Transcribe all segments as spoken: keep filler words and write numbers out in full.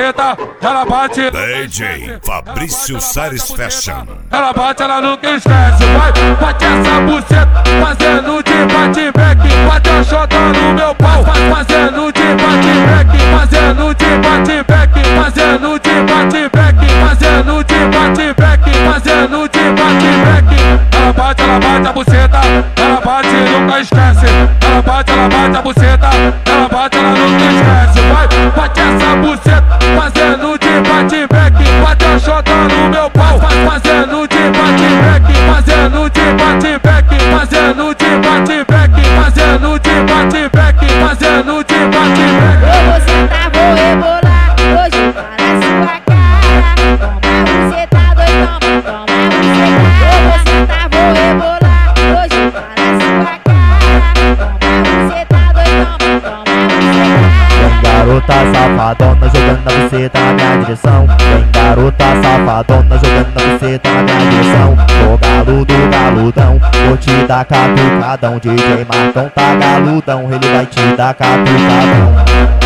buceta, ela bate. D J Fabrício Salles Fashion. Ela bate, ela nunca esquece. Vai, bate essa buceta, fazendo de bate-back. Bate a chota no meu pau, fazendo de bate-back. Fazendo de bate-back, fazendo de bate-back. Fazendo de bate-back, fazendo de bate-back. Ela bate, ela bate a buceta, ela bate e nunca esquece. Ela bate, ela bate a buceta, ela bate, ela nunca esquece. Vai, bate essa buceta, fazendo de bate-back. Bate a chota no meu pau, fazendo de bate-back. Fazendo de bate-back, fazendo de bate-back. Fazendo de bate-back, fazendo de bate-back. Eu vou sentar, vou rebolar, hoje para sua cara. Toma buceta, dois, toma, toma buceta. Eu vou sentar, vou rebolar, hoje para sua cara. Toma buceta, dois, toma, toma buceta. Vem garota safadona jogando a buceta na minha direção. Vem garota safadona jogando a buceta na minha direção. Tô galudo, galudão, vou te dar catucadão. D J Marcão tá galudão, ele vai te dar catucadão.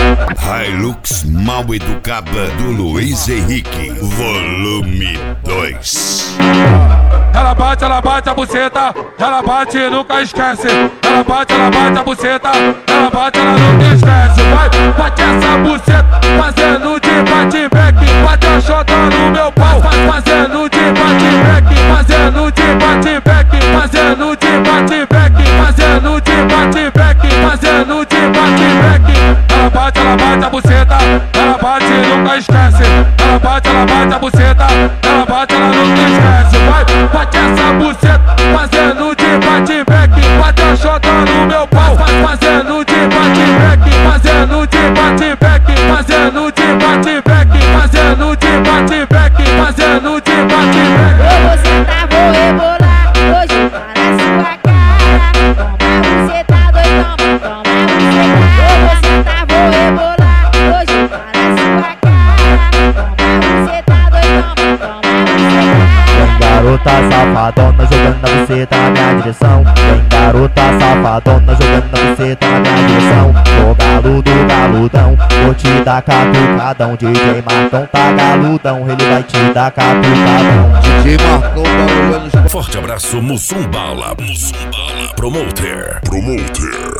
Hilux Mal Educada do Luiz Henrique, volume dois. Ela bate, ela bate a buceta, ela bate e nunca esquece. Ela bate, ela bate a buceta, ela bate, ela nunca esquece. Vai, bate essa buceta, fazendo de bate-back. Bate a chota no meu pau, fazendo de bate-back. Fazendo de bate-back, fazendo de bate-back. Fazendo de bate-back, fazendo de bate-back. Ela bate, ela bate a buceta, ela bate e nunca esquece. Ela bate, ela bate a buceta, ela bate, ela nunca esquece. Vai, bate essa buceta, fazendo de bate-back. Bate a chota no meu pau, fazendo de bate-back. Fazendo de bate-back, fazendo de bate-back. Fazendo de bate-back, fazendo de bate-back. Eu vou sentar, vou rebolar, hoje para sua cara. Toma buceta, dois, toma, toma buceta. Eu vou sentar, vou rebolar, hoje para sua cara. Toma buceta, dois, toma, toma buceta. Vem garota safadona jogando a buceta na minha direção. Vem garota safadona jogando a buceta na minha direção. Tô galudo, galudão, vou te dar catucadão. D J Marcão tá galudão, ele vai te dar catucadão. D J Marcão barulhando. Forte abraço, Mussum Bala, Mussum Bala, Promoter, Promoter.